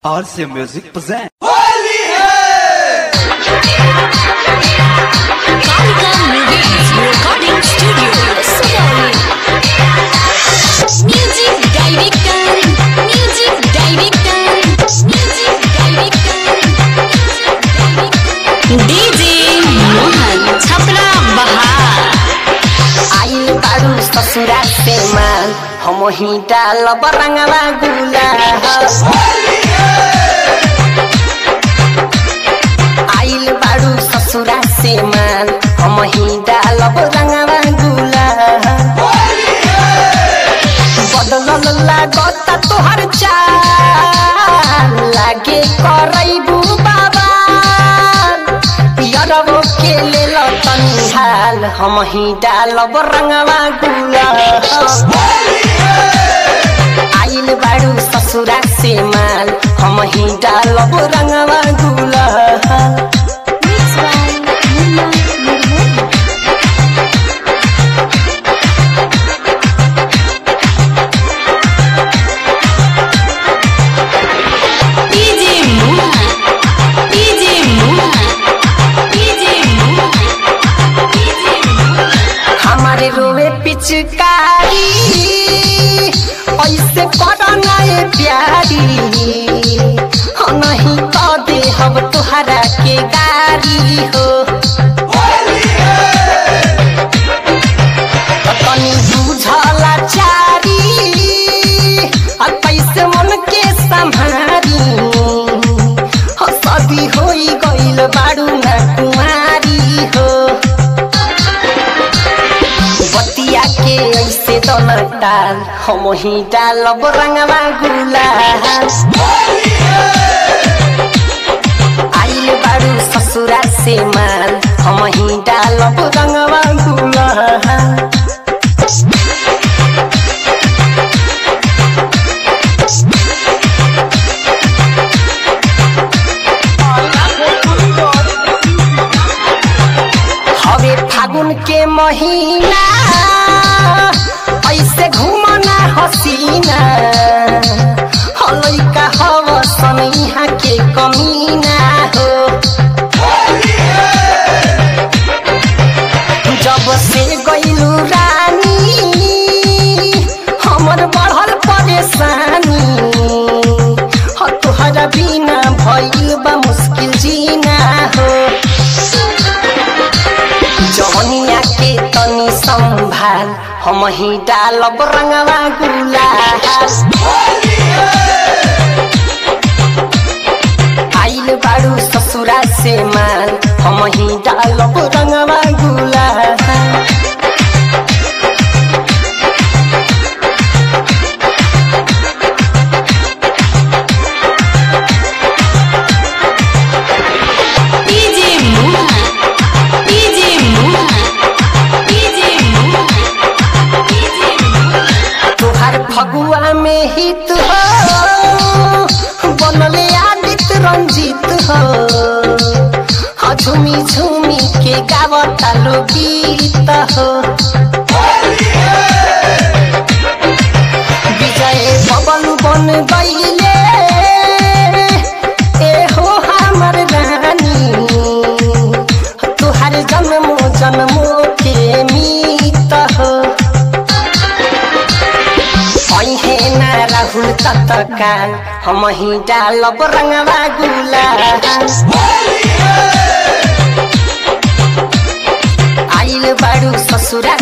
RC Music present Holi है। Kalika movies recording studio Sugauli. Music director DJ Mohan Chhapra Bahar. आइल बारू ससुरा से माल हम ही डाल बरंगवा गुलाल। आइल बारू ससुरा से माल हम ही डाल बरंगवा गुलाल। बदलल लागता तोहर चाल लागे करैबू बाबा यारवो के लेल तनी हाल हम ही डालब रंगवा गुलाल। आइल बारू ससुरा से माल हम ही डालब रंगवा गुलाल। रोवे पिचकारी ऐसे करना ये प्यारी नहीं तो दे हम तुहरा के गारी हो। तनी बुझला चारी पैसे मन के संभारी सदी होई गइल बारू ना कुमारी हो। बतिया के ऐसे दनटाल हम ही डालब रंगवा गुलाल। आइल बारू ससुरा से माल हम ही डालब रंगवा गुलाल। हवे फागुन के महीना ऐसे घूमना हसीना हलैका हवसन यहाँ के कमीना हो। जब से गइलू रानी हमर बढ़ल परेशानी तोहरा बिना भइल बा मुश्किल जीना हो। जवनिया के तनी संभाल हम ही डालब रंगवा गुलाल। आइल बारू ससुरा से माल हम ही डालब रंगवा गुलाल। फगुआ में हित हो बनले आदित रंजित हो झूमी झूमी के गावता लो गीत हो। विजय बबलू बन गइले ए हो हमर रानी तुहार जन्मो जन्मो के मीत हो। राहुल तत्काल हम ही डालब रंगवा गुलाल। आइल बारू ससुरा